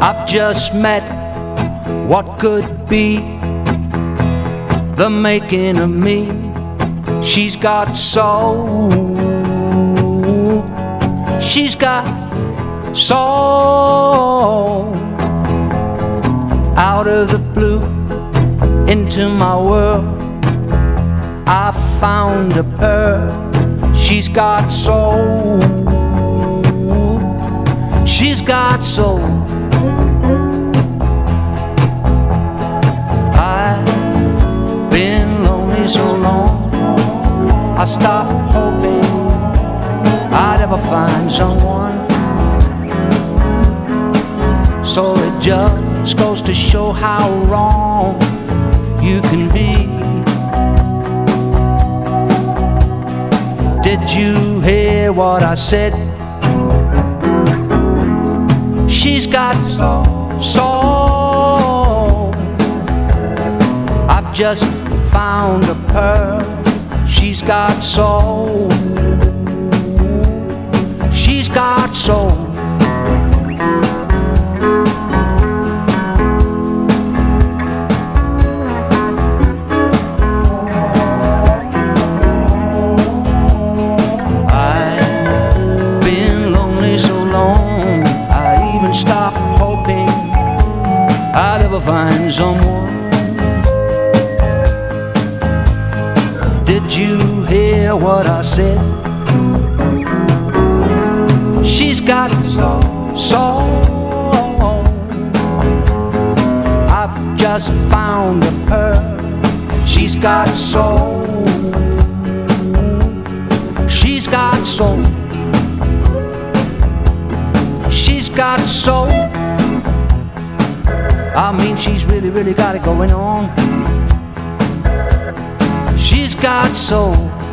I've just met what could be the making of me. She's got soul. She's got soul. Out of the blue into my world, I found a pearl. She's got soul. She's got soul. I've been lonely so long, I stopped hoping I'd ever find someone. So it just goes to show how wrong you can be. Did you hear what I said? She's got soul. I've just found a pearl. She's got soul. She's got soul. I've been lonely so long, I even stopped hoping I'd ever find someone. Did you hear what I said? She's got soul. I've just found a pearl. She's got soul. She's got soul. She's got soul. I mean, she's really got it going on. She's got soul.